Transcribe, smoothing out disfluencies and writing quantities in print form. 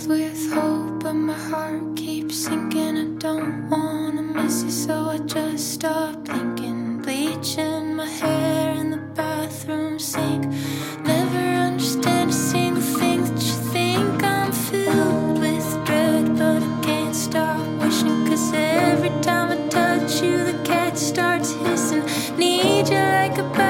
with hope, but my heart keeps sinking. I don't wanna miss you, so I just stop thinking. Bleach in my hair in the bathroom sink. Never understand a single thing that you think. I'm filled with dread, but I can't stop wishing. 'Cause every time I touch you, the cat starts hissing. Need you like a